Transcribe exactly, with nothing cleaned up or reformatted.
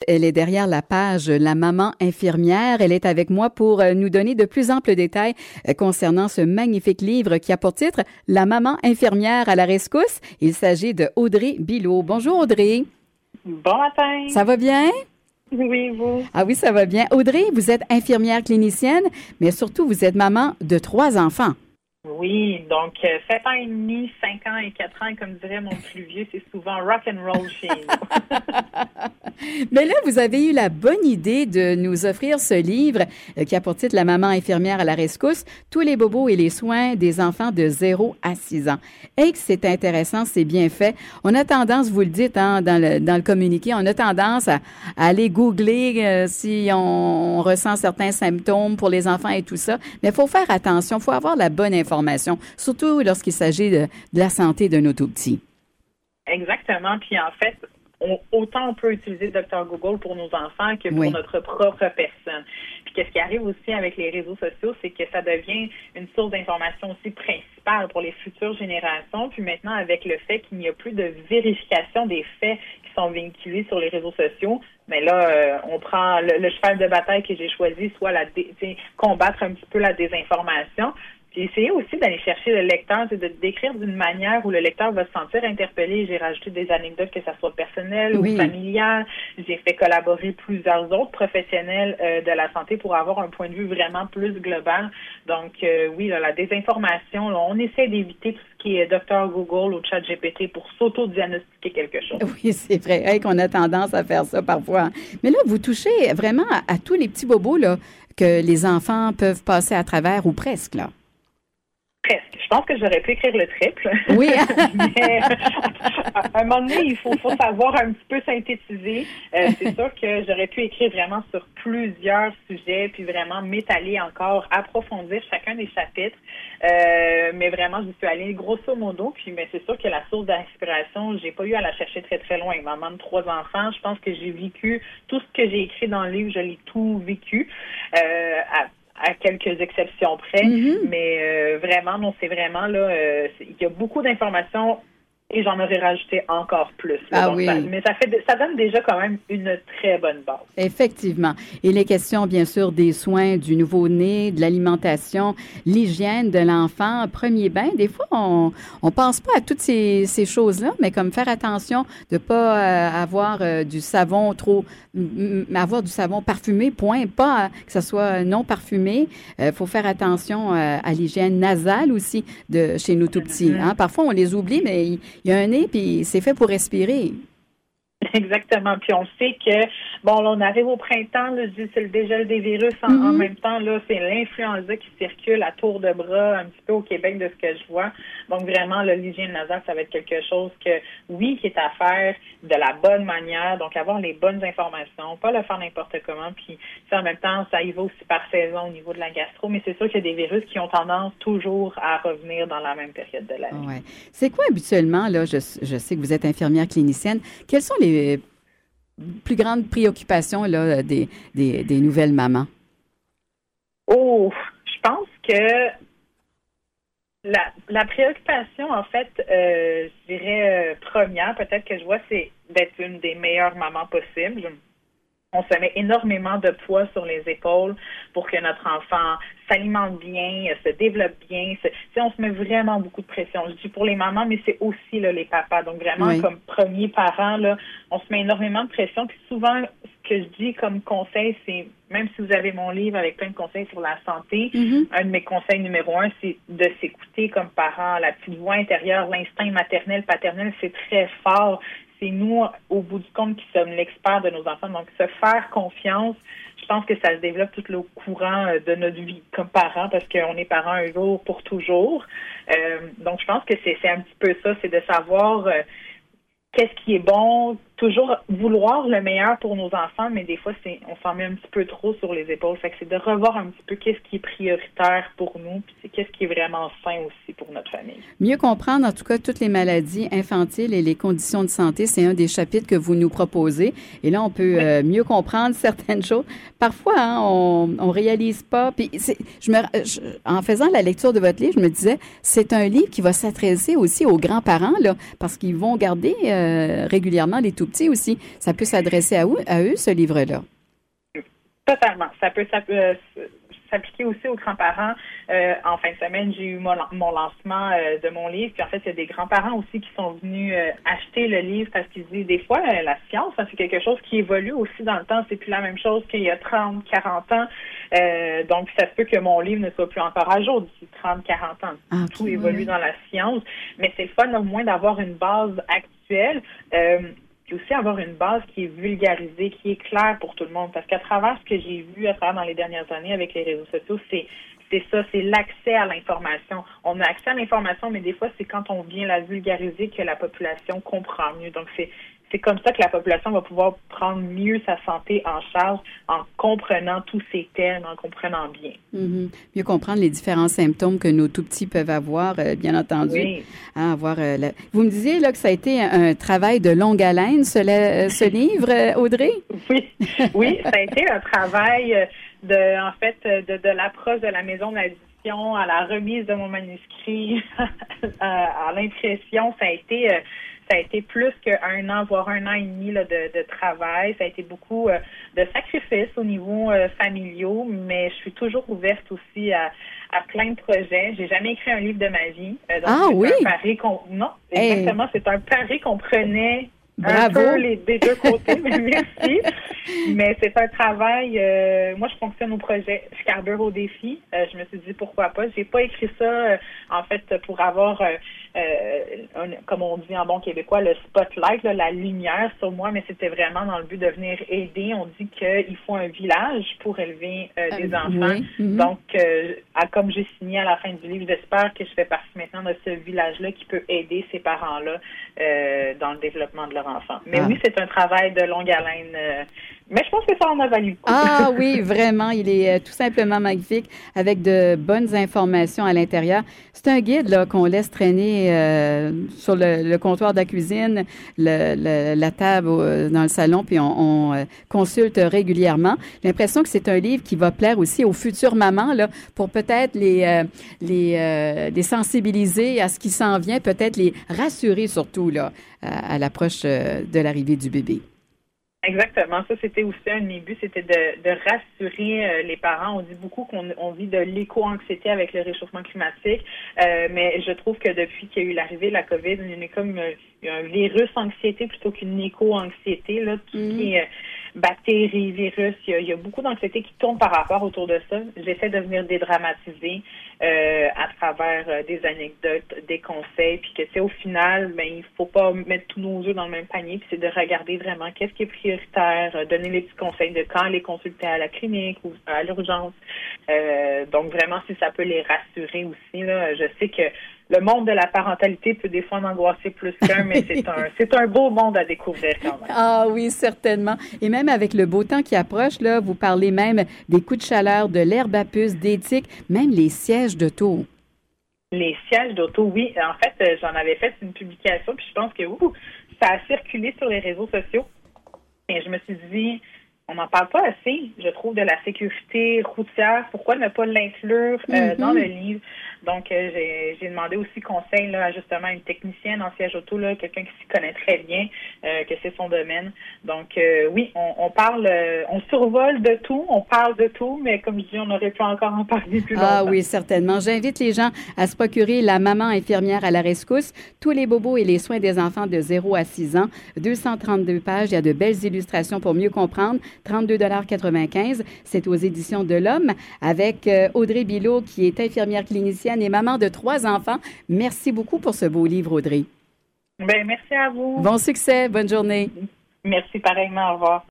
elle est derrière la page La Maman infirmière. Elle est avec moi pour nous donner de plus amples détails concernant ce magnifique livre qui a pour titre La Maman infirmière à la rescousse. Il s'agit de Audrey Billaud. Bonjour Audrey. Bon matin. Ça va bien? Oui, vous? Ah oui, ça va bien. Audrey, vous êtes infirmière clinicienne, mais surtout vous êtes maman de trois enfants. Oui, donc euh, sept ans et demi, cinq ans et quatre ans, comme dirait mon plus vieux, c'est souvent rock and roll chez nous. Mais là, vous avez eu la bonne idée de nous offrir ce livre euh, qui a pour titre La Maman infirmière à la rescousse, tous les bobos et les soins des enfants de zéro à six ans. Et que c'est intéressant, c'est bien fait. On a tendance, vous le dites hein, dans le dans le communiqué, on a tendance à, à aller googler euh, si on, on ressent certains symptômes pour les enfants et tout ça. Mais il faut faire attention, il faut avoir la bonne information. Information, surtout lorsqu'il s'agit de, de la santé de nos tout-petits. Exactement. Puis en fait, on, autant on peut utiliser docteur Google pour nos enfants que pour oui. notre propre personne. Puis qu'est-ce qui arrive aussi avec les réseaux sociaux, c'est que ça devient une source d'information aussi principale pour les futures générations. Puis maintenant, avec le fait qu'il n'y a plus de vérification des faits qui sont véhiculés sur les réseaux sociaux, mais là, euh, on prend le, le cheval de bataille que j'ai choisi, soit la dé, combattre un petit peu la désinformation. Puis essayer aussi d'aller chercher le lecteur, c'est de décrire d'une manière où le lecteur va se sentir interpellé. J'ai rajouté des anecdotes, que ça soit personnelles oui. ou familiales. J'ai fait collaborer plusieurs autres professionnels euh, de la santé pour avoir un point de vue vraiment plus global. Donc euh, oui, là, la désinformation, là, on essaie d'éviter tout ce qui est docteur Google ou chat G P T pour s'auto-diagnostiquer quelque chose. Oui, c'est vrai hey, qu'on a tendance à faire ça parfois. Mais là, vous touchez vraiment à, à tous les petits bobos là, que les enfants peuvent passer à travers ou presque, là. Presque. Je pense que j'aurais pu écrire le triple. Oui. Mais à un moment donné, il faut, faut savoir un petit peu synthétiser. Euh, c'est sûr que j'aurais pu écrire vraiment sur plusieurs sujets, puis vraiment m'étaler encore, approfondir chacun des chapitres. Euh, mais vraiment, je suis allée grosso modo. Puis, mais c'est sûr que la source d'inspiration, j'ai pas eu à la chercher très très loin. Maman de trois enfants, je pense que j'ai vécu tout ce que j'ai écrit dans le livre, je l'ai tout vécu. Euh, à, à quelques exceptions près, mm-hmm. mais euh, vraiment, non, c'est vraiment là, euh, il y a beaucoup d'informations et j'en aurais rajouté encore plus. Là, ah donc oui. ça, mais ça fait, ça donne déjà quand même une très bonne base. Effectivement. Et les questions, bien sûr, des soins du nouveau-né, de l'alimentation, l'hygiène de l'enfant, premier bain. Des fois, on on pense pas à toutes ces, ces choses-là, mais comme faire attention de pas euh, avoir euh, du savon trop, m- avoir du savon parfumé, point, pas euh, que ça soit non parfumé. Il euh, faut faire attention euh, à l'hygiène nasale aussi de chez nos tout petits. Mm-hmm. Hein? Parfois, on les oublie, mais il y a un nez, puis c'est fait pour respirer. Exactement. Puis on sait que, bon, là, on arrive au printemps, là, je dis, c'est le dégel des virus. En, mm-hmm. en même temps, là, c'est l'influenza qui circule à tour de bras un petit peu au Québec de ce que je vois. Donc, vraiment, là, l'hygiène nasale, ça va être quelque chose que, oui, qui est à faire de la bonne manière. Donc, avoir les bonnes informations, pas le faire n'importe comment. Puis, ça, en même temps, ça y va aussi par saison au niveau de la gastro. Mais c'est sûr qu'il y a des virus qui ont tendance toujours à revenir dans la même période de l'année. Ouais. C'est quoi habituellement, là, je, je sais que vous êtes infirmière clinicienne, quelles sont les plus grandes préoccupations là, des, des, des nouvelles mamans? Oh, je pense que la, la préoccupation, en fait, euh, je dirais euh, première, peut-être que je vois, c'est d'être une des meilleures mamans possibles. On se met énormément de poids sur les épaules pour que notre enfant s'alimente bien, se développe bien. Se, on se met vraiment beaucoup de pression. Je dis pour les mamans, mais c'est aussi là, les papas. Donc vraiment, oui. Comme premiers parents, là, on se met énormément de pression. Puis souvent, ce que je dis comme conseil, c'est, même si vous avez mon livre avec plein de conseils sur la santé, mm-hmm. un de mes conseils numéro un, c'est de s'écouter comme parent. La petite voix intérieure, l'instinct maternel, paternel, c'est très fort. C'est nous, au bout du compte, qui sommes l'expert de nos enfants. Donc, se faire confiance, je pense que ça se développe tout le courant de notre vie comme parents, parce qu'on est parents un jour pour toujours. Euh, donc, je pense que c'est, c'est un petit peu ça, c'est de savoir euh, qu'est-ce qui est bon, toujours vouloir le meilleur pour nos enfants, mais des fois, c'est on s'en met un petit peu trop sur les épaules. Fait que c'est de revoir un petit peu qu'est-ce qui est prioritaire pour nous, puis c'est qu'est-ce qui est vraiment sain aussi pour notre famille. Mieux comprendre, en tout cas, toutes les maladies infantiles et les conditions de santé, c'est un des chapitres que vous nous proposez. Et là, on peut oui. euh, mieux comprendre certaines choses. Parfois, hein, on on réalise pas. Puis, c'est, je me, je, en faisant la lecture de votre livre, je me disais, c'est un livre qui va s'adresser aussi aux grands-parents, là, parce qu'ils vont garder euh, régulièrement les tout petits aussi. Ça peut s'adresser à eux, à eux ce livre-là. Totalement. Ça peut, ça peut euh, s'appliquer aussi aux grands-parents. Euh, en fin de semaine, j'ai eu mon, mon lancement euh, de mon livre. Puis en fait, il y a des grands-parents aussi qui sont venus euh, acheter le livre parce qu'ils disent des fois, euh, la science, hein, c'est quelque chose qui évolue aussi dans le temps. C'est plus la même chose qu'il y a trente, quarante ans. Euh, donc, ça se peut que mon livre ne soit plus encore à jour d'ici trente, quarante ans. Okay, Tout évolue oui. dans la science. Mais c'est le fun au moins d'avoir une base actuelle. Euh, Puis aussi avoir une base qui est vulgarisée, qui est claire pour tout le monde. Parce qu'à travers ce que j'ai vu à travers dans les dernières années avec les réseaux sociaux, c'est c'est ça, c'est l'accès à l'information. On a accès à l'information, mais des fois, c'est quand on vient la vulgariser que la population comprend mieux. Donc, c'est c'est comme ça que la population va pouvoir prendre mieux sa santé en charge en comprenant tous ces termes, en comprenant bien. Mm-hmm. Mieux comprendre les différents symptômes que nos tout-petits peuvent avoir, euh, bien entendu. Oui. Hein, avoir, euh, la... Vous me disiez là, que ça a été un, un travail de longue haleine, ce, euh, ce livre, Audrey? Oui, oui, ça a été un travail de, en fait, de, de l'approche de la maison d'édition à la remise de mon manuscrit, à, à l'impression. Ça a été... Euh, Ça a été plus qu'un an, voire un an et demi là, de, de travail. Ça a été beaucoup euh, de sacrifices au niveau euh, familiaux, mais je suis toujours ouverte aussi à, à plein de projets. J'ai jamais écrit un livre de ma vie. Euh, donc ah c'est oui? Un pari qu'on... Non, exactement. Hey. C'est un pari qu'on prenait Bravo. un peu les, des deux côtés. Mais merci. Mais c'est un travail. Euh, moi, je fonctionne au projet. Je carbure au défi. Euh, je me suis dit pourquoi pas. J'ai pas écrit ça euh, en fait pour avoir, euh, euh, un, comme on dit en bon québécois, le spotlight, là, la lumière sur moi. Mais c'était vraiment dans le but de venir aider. On dit qu'il faut un village pour élever euh, des euh, enfants. Oui. Mm-hmm. Donc, euh, à, comme j'ai signé à la fin du livre, j'espère que je fais partie maintenant de ce village-là qui peut aider ces parents-là euh, dans le développement de leur enfant. Mais ah. oui, c'est un travail de longue haleine. Euh, mais je pense que ça en a valu le coup. Ah oui, vraiment. Il est euh, tout simplement magnifique avec de bonnes informations à l'intérieur. C'est un guide là, qu'on laisse traîner euh, sur le, le comptoir de la cuisine, le, le, la table euh, dans le salon, puis on, on euh, consulte régulièrement. J'ai l'impression que c'est un livre qui va plaire aussi aux futures mamans là, pour peut-être les, euh, les, euh, les sensibiliser à ce qui s'en vient, peut-être les rassurer surtout là, à, à l'approche euh, de l'arrivée du bébé. Exactement. Ça, c'était aussi un de mes buts, c'était de, de rassurer euh, les parents. On dit beaucoup qu'on on vit de l'éco-anxiété avec le réchauffement climatique, euh, mais je trouve que depuis qu'il y a eu l'arrivée de la COVID, il y a comme euh, un virus anxiété plutôt qu'une éco-anxiété, là, tout mm-hmm. qui est euh, bactéries, virus, il y, a, il y a beaucoup d'anxiété qui tourne par rapport autour de ça. J'essaie de venir dédramatiser euh, à travers euh, des anecdotes, des conseils, puis que, tu sais, au final, ben, il faut pas mettre tous nos œufs dans le même panier, puis c'est de regarder vraiment qu'est-ce qui est prioritaire, euh, donner les petits conseils de quand aller consulter à la clinique ou à l'urgence. Euh, donc, vraiment, si ça peut les rassurer aussi, là, je sais que le monde de la parentalité peut des fois en angoisser plus qu'un, mais c'est un, c'est un beau monde à découvrir quand même. Ah oui, certainement. Et même avec le beau temps qui approche, là, vous parlez même des coups de chaleur, de l'herbe à puce, des tiques, même les sièges d'auto. Les sièges d'auto, oui. En fait, j'en avais fait une publication, puis je pense que ouh, ça a circulé sur les réseaux sociaux. Et je me suis dit, on n'en parle pas assez, je trouve, de la sécurité routière. Pourquoi ne pas l'inclure euh, mm-hmm. dans le livre? Donc, euh, j'ai, j'ai demandé aussi conseil là, à justement une technicienne en siège auto, là, quelqu'un qui s'y connaît très bien, euh, que c'est son domaine. Donc, euh, oui, on, on parle, euh, on survole de tout, on parle de tout, mais comme je dis, on aurait pu encore en parler plus longtemps. Ah oui, certainement. J'invite les gens à se procurer La maman infirmière à la rescousse, tous les bobos et les soins des enfants de zéro à six ans. deux cent trente-deux pages, il y a de belles illustrations pour mieux comprendre. trente-deux dollars quatre-vingt-quinze. C'est aux éditions de l'Homme avec euh, Audrey Billaud, qui est infirmière clinicienne et maman de trois enfants. Merci beaucoup pour ce beau livre, Audrey. Bien, merci à vous. Bon succès. Bonne journée. Merci pareillement. Au revoir.